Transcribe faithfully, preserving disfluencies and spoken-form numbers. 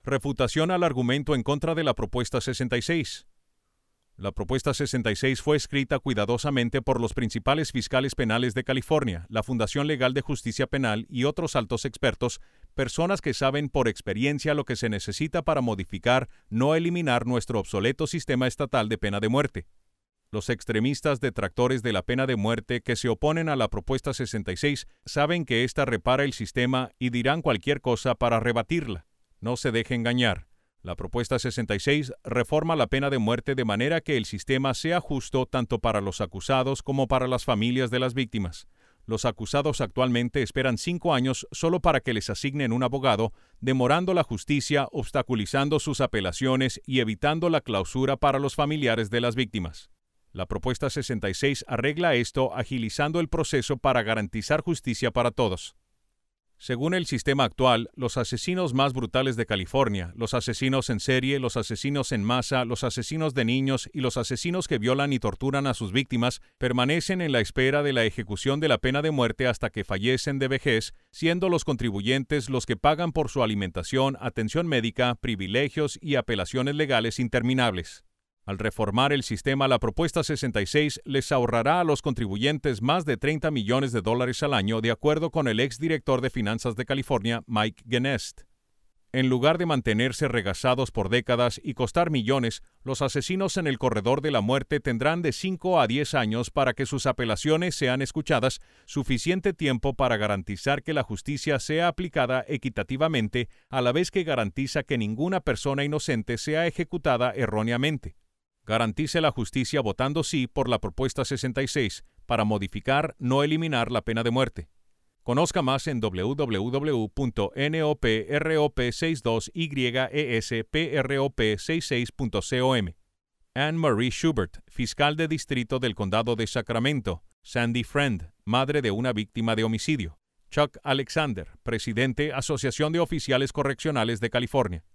Refutación al argumento en contra de la Propuesta sesenta y seis. La Propuesta sesenta y seis fue escrita cuidadosamente por los principales fiscales penales de California, la Fundación Legal de Justicia Penal y otros altos expertos, personas que saben por experiencia lo que se necesita para modificar, no eliminar nuestro obsoleto sistema estatal de pena de muerte. Los extremistas detractores de la pena de muerte que se oponen a la Propuesta sesenta y seis saben que ésta repara el sistema y dirán cualquier cosa para rebatirla. No se deje engañar. La Propuesta sesenta y seis reforma la pena de muerte de manera que el sistema sea justo tanto para los acusados como para las familias de las víctimas. Los acusados actualmente esperan cinco años solo para que les asignen un abogado, demorando la justicia, obstaculizando sus apelaciones y evitando la clausura para los familiares de las víctimas. La Propuesta sesenta y seis arregla esto agilizando el proceso para garantizar justicia para todos. Según el sistema actual, los asesinos más brutales de California, los asesinos en serie, los asesinos en masa, los asesinos de niños y los asesinos que violan y torturan a sus víctimas permanecen en la espera de la ejecución de la pena de muerte hasta que fallecen de vejez, siendo los contribuyentes los que pagan por su alimentación, atención médica, privilegios y apelaciones legales interminables. Al reformar el sistema, la Propuesta sesenta y seis les ahorrará a los contribuyentes más de treinta millones de dólares al año, de acuerdo con el exdirector de Finanzas de California, Mike Genest. En lugar de mantenerse regazados por décadas y costar millones, los asesinos en el corredor de la muerte tendrán de cinco a diez años para que sus apelaciones sean escuchadas, suficiente tiempo para garantizar que la justicia sea aplicada equitativamente, a la vez que garantiza que ninguna persona inocente sea ejecutada erróneamente. Garantice la justicia votando sí por la Propuesta sesenta y seis para modificar, no eliminar la pena de muerte. Conozca más en w w w punto noprop sesenta y dos y esprop sesenta y seis punto com. Anne Marie Schubert, fiscal de distrito del Condado de Sacramento. Sandy Friend, madre de una víctima de homicidio. Chuck Alexander, presidente, Asociación de Oficiales Correccionales de California.